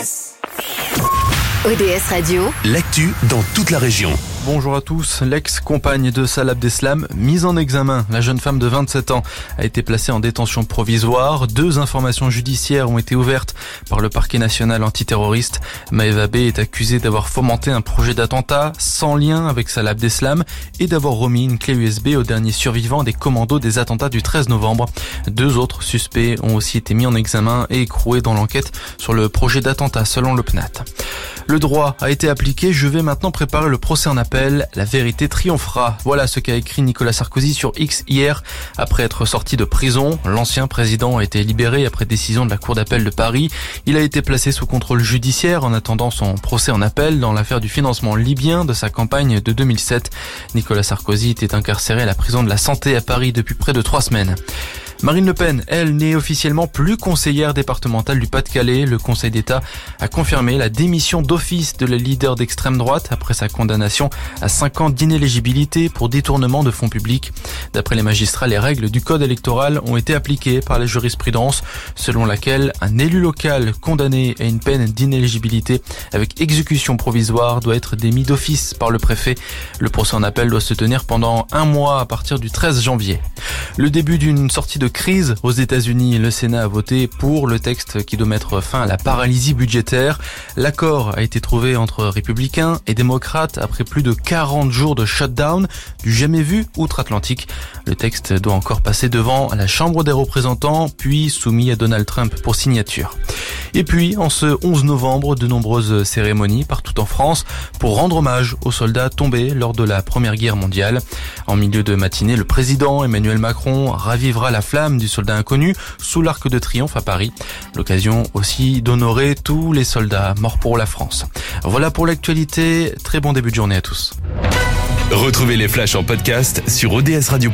ODS Radio, l'actu dans toute la région. Bonjour à tous. L'ex-compagne de Salah Abdeslam, mise en examen. La jeune femme de 27 ans a été placée en détention provisoire. 2 informations judiciaires ont été ouvertes par le parquet national antiterroriste. Maeva B est accusée d'avoir fomenté un projet d'attentat sans lien avec Salah Abdeslam et d'avoir remis une clé USB au dernier survivant des commandos des attentats du 13 novembre. 2 autres suspects ont aussi été mis en examen et écroués dans l'enquête sur le projet d'attentat selon le PNAT. Le droit a été appliqué, je vais maintenant préparer le procès en appel. La vérité triomphera. Voilà ce qu'a écrit Nicolas Sarkozy sur X hier. Après être sorti de prison, l'ancien président a été libéré après décision de la Cour d'appel de Paris. Il a été placé sous contrôle judiciaire en attendant son procès en appel dans l'affaire du financement libyen de sa campagne de 2007. Nicolas Sarkozy était incarcéré à la prison de la Santé à Paris depuis près de 3 semaines. Marine Le Pen, elle, n'est officiellement plus conseillère départementale du Pas-de-Calais. Le Conseil d'État a confirmé la démission d'office de la leader d'extrême droite après sa condamnation à 5 ans d'inéligibilité pour détournement de fonds publics. D'après les magistrats, les règles du code électoral ont été appliquées par la jurisprudence selon laquelle un élu local condamné à une peine d'inéligibilité avec exécution provisoire doit être démis d'office par le préfet. Le procès en appel doit se tenir pendant 1 mois à partir du 13 janvier. Le début d'une sortie de crise aux États-Unis, le Sénat a voté pour le texte qui doit mettre fin à la paralysie budgétaire. L'accord a été trouvé entre républicains et démocrates après plus de 40 jours de shutdown, du jamais vu outre-Atlantique. Le texte doit encore passer devant la Chambre des représentants, puis soumis à Donald Trump pour signature. Et puis, en ce 11 novembre, de nombreuses cérémonies partout en France pour rendre hommage aux soldats tombés lors de la Première Guerre mondiale. En milieu de matinée, le président Emmanuel Macron ravivera la flamme du soldat inconnu sous l'Arc de Triomphe à Paris. L'occasion aussi d'honorer tous les soldats morts pour la France. Voilà pour l'actualité. Très bon début de journée à tous. Retrouvez les flashs en podcast sur odsradio.com.